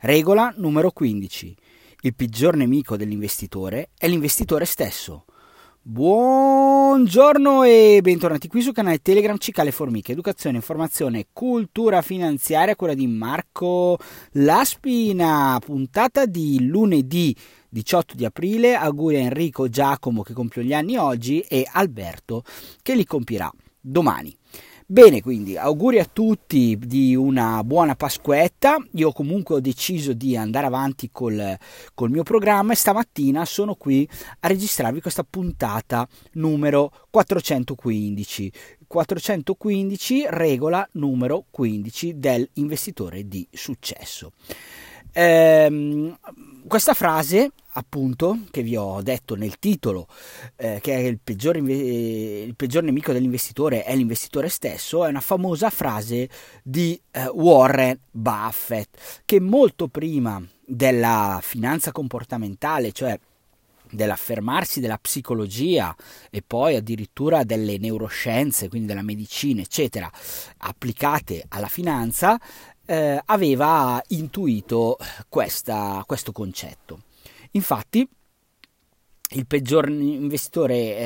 Regola numero 15. Il peggior nemico dell'investitore è l'investitore stesso. Buongiorno e bentornati qui sul canale Telegram Cicale Formiche, educazione, informazione, cultura finanziaria, quella di Marco Laspina, puntata di lunedì 18 di aprile. Auguri a Enrico Giacomo che compie gli anni oggi e Alberto che li compirà domani. Bene, quindi auguri a tutti di una buona Pasquetta. Io comunque ho deciso di andare avanti col mio programma e stamattina sono qui a registrarvi questa puntata numero 415, regola numero 15 dell'investitore di successo. Questa frase, appunto, che vi ho detto nel titolo, che è il peggior nemico dell'investitore è l'investitore stesso, è una famosa frase di Warren Buffett, che molto prima della finanza comportamentale, cioè dell'affermarsi della psicologia e poi addirittura delle neuroscienze, quindi della medicina, eccetera, applicate alla finanza, aveva intuito questo concetto. Infatti, il peggior nemico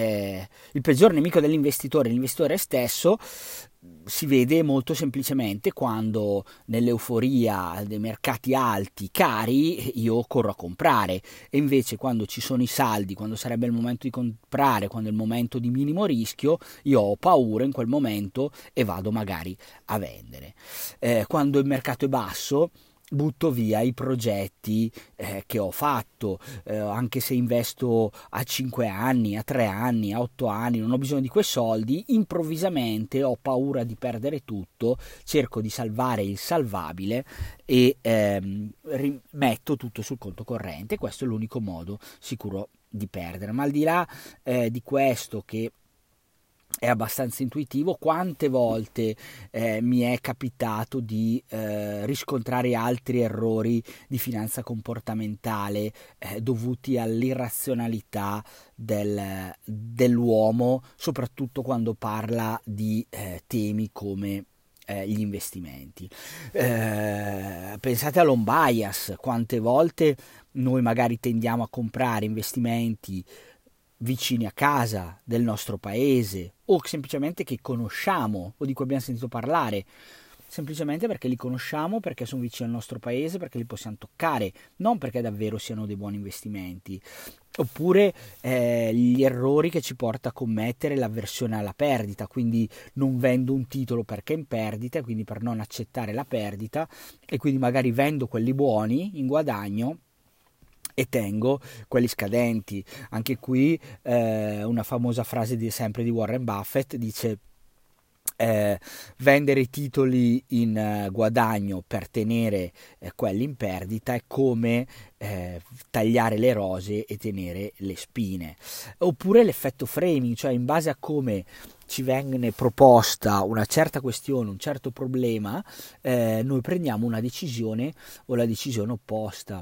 dell'investitore, l'investitore stesso, si vede molto semplicemente quando nell'euforia dei mercati alti, cari, io corro a comprare, e invece quando ci sono i saldi, quando sarebbe il momento di comprare, quando è il momento di minimo rischio, io ho paura in quel momento e vado magari a vendere. Quando il mercato è basso, butto via i progetti che ho fatto, anche se investo a 5 anni, a 3 anni, a 8 anni, non ho bisogno di quei soldi, improvvisamente ho paura di perdere tutto, cerco di salvare il salvabile e rimetto tutto sul conto corrente. Questo è l'unico modo sicuro di perdere. Ma al di là di questo, che è abbastanza intuitivo, quante volte mi è capitato di riscontrare altri errori di finanza comportamentale dovuti all'irrazionalità dell'uomo, soprattutto quando parla di temi come gli investimenti. Pensate all'home bias, quante volte noi magari tendiamo a comprare investimenti vicini a casa, del nostro paese, o semplicemente che conosciamo o di cui abbiamo sentito parlare, semplicemente perché li conosciamo, perché sono vicini al nostro paese, perché li possiamo toccare, non perché davvero siano dei buoni investimenti. Oppure gli errori che ci porta a commettere l'avversione alla perdita, quindi non vendo un titolo perché è in perdita, quindi per non accettare la perdita, e quindi magari vendo quelli buoni in guadagno e tengo quelli scadenti. Anche qui una famosa frase sempre di Warren Buffett dice: vendere i titoli in guadagno per tenere quelli in perdita è come tagliare le rose e tenere le spine. Oppure l'effetto framing, cioè in base a come ci viene proposta una certa questione, un certo problema, noi prendiamo una decisione o la decisione opposta.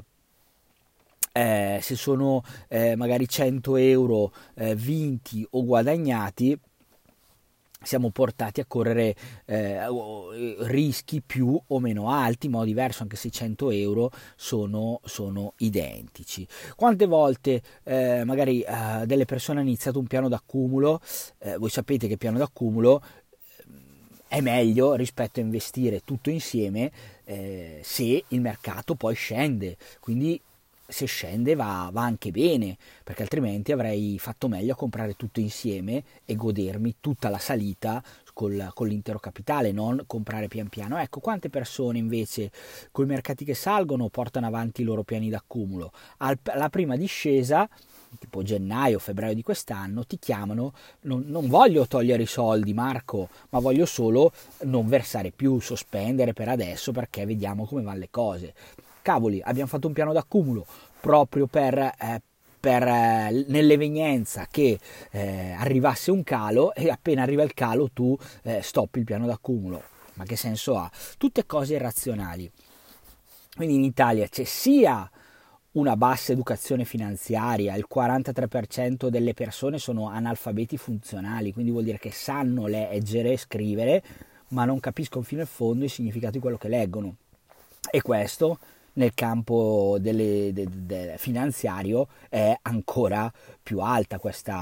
Se sono magari 100 euro vinti o guadagnati, siamo portati a correre rischi più o meno alti in modo diverso, anche se 100 euro sono identici. Quante volte magari delle persone hanno iniziato un piano d'accumulo, voi sapete che piano d'accumulo è meglio rispetto a investire tutto insieme se il mercato poi scende, quindi se scende va anche bene, perché altrimenti avrei fatto meglio a comprare tutto insieme e godermi tutta la salita con l'intero capitale, non comprare pian piano. Ecco, quante persone invece con i mercati che salgono portano avanti i loro piani d'accumulo. Alla prima discesa, tipo gennaio, febbraio di quest'anno, ti chiamano: non voglio togliere i soldi, Marco, ma voglio solo non versare più, sospendere per adesso perché vediamo come vanno le cose. Cavoli, abbiamo fatto un piano d'accumulo proprio per nell'evenienza che arrivasse un calo, e appena arriva il calo tu stoppi il piano d'accumulo. Ma che senso ha? Tutte cose irrazionali. Quindi in Italia c'è sia una bassa educazione finanziaria, il 43% delle persone sono analfabeti funzionali, quindi vuol dire che sanno leggere e scrivere, ma non capiscono fino in fondo il significato di quello che leggono. E questo nel campo finanziario è ancora più alta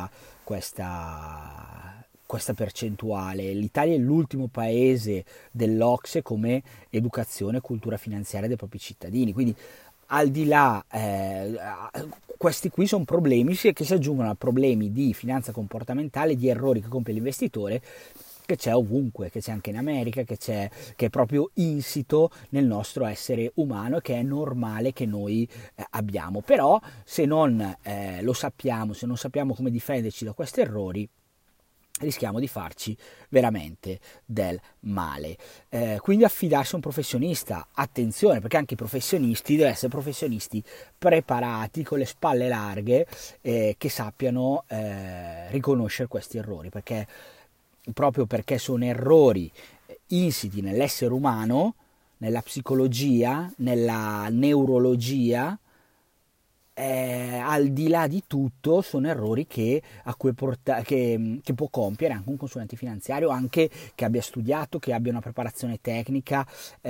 questa percentuale. L'Italia è l'ultimo paese dell'OCSE come educazione e cultura finanziaria dei propri cittadini, quindi al di là, questi qui sono problemi che si aggiungono a problemi di finanza comportamentale, di errori che compie l'investitore, che c'è ovunque, che c'è anche in America, che è proprio insito nel nostro essere umano e che è normale che noi abbiamo. Però se non lo sappiamo, se non sappiamo come difenderci da questi errori, rischiamo di farci veramente del male. Quindi affidarsi a un professionista, attenzione, perché anche i professionisti devono essere professionisti preparati, con le spalle larghe, che sappiano riconoscere questi errori, proprio perché sono errori insiti nell'essere umano, nella psicologia, nella neurologia. Al di là di tutto sono errori che può compiere anche un consulente finanziario, anche che abbia studiato, che abbia una preparazione tecnica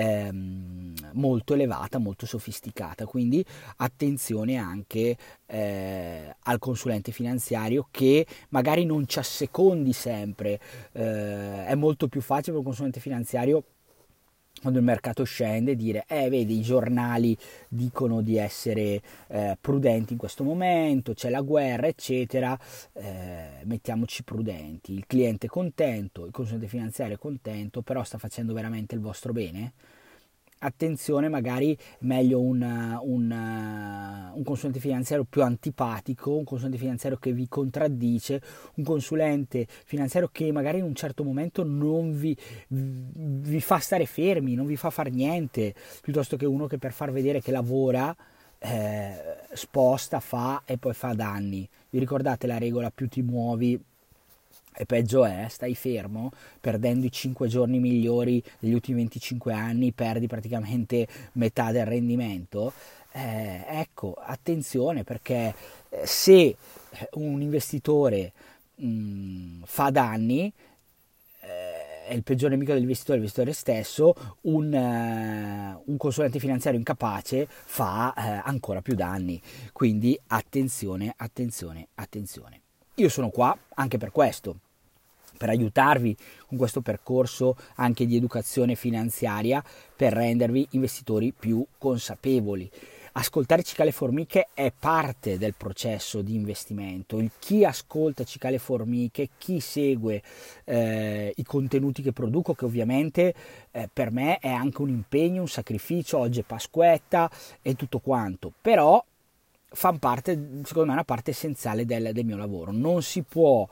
molto elevata, molto sofisticata. Quindi attenzione anche al consulente finanziario, che magari non ci assecondi sempre. È molto più facile per un consulente finanziario, quando il mercato scende, dire vedi, i giornali dicono di essere prudenti in questo momento, c'è la guerra eccetera, mettiamoci prudenti, il cliente è contento, il consulente finanziario è contento, però sta facendo veramente il vostro bene? Attenzione, magari meglio un consulente finanziario più antipatico, un consulente finanziario che vi contraddice, un consulente finanziario che magari in un certo momento non vi fa stare fermi, non vi fa far niente, piuttosto che uno che per far vedere che lavora sposta, fa e poi fa danni. Vi ricordate la regola: più ti muovi e peggio è? Stai fermo, perdendo i 5 giorni migliori degli ultimi 25 anni, perdi praticamente metà del rendimento. Ecco, attenzione, perché se un investitore fa danni, è il peggior nemico dell'investitore stesso. Un consulente finanziario incapace fa ancora più danni. Quindi attenzione, attenzione, attenzione. Io sono qua anche per questo, per aiutarvi con questo percorso anche di educazione finanziaria, per rendervi investitori più consapevoli. Ascoltare Cicale Formiche è parte del processo di investimento. Chi ascolta Cicale Formiche, chi segue i contenuti che produco, che ovviamente per me è anche un impegno, un sacrificio, oggi è Pasquetta e tutto quanto, però fanno parte, secondo me, una parte essenziale del mio lavoro. Non si può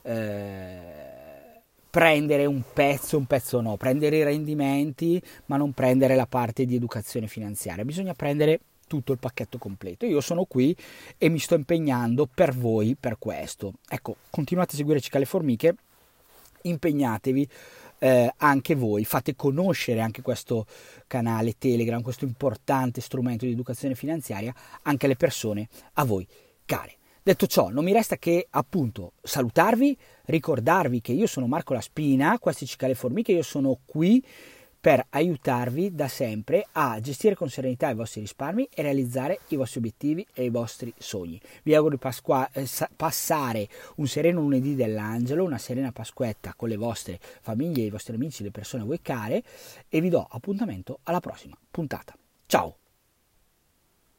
prendere un pezzo no, prendere i rendimenti ma non prendere la parte di educazione finanziaria, bisogna prendere tutto il pacchetto completo. Io sono qui e mi sto impegnando per voi per questo. Ecco, continuate a seguire Cicale Formiche, impegnatevi anche voi, fate conoscere anche questo canale Telegram, questo importante strumento di educazione finanziaria, anche alle persone a voi care. Detto ciò, non mi resta che appunto salutarvi, ricordarvi che io sono Marco La Spina, questo è Cicale Formiche, io sono qui per aiutarvi da sempre a gestire con serenità i vostri risparmi e realizzare i vostri obiettivi e i vostri sogni. Vi auguro di passare un sereno lunedì dell'angelo, una serena Pasquetta con le vostre famiglie, i vostri amici, le persone a voi care, e vi do appuntamento alla prossima puntata. Ciao!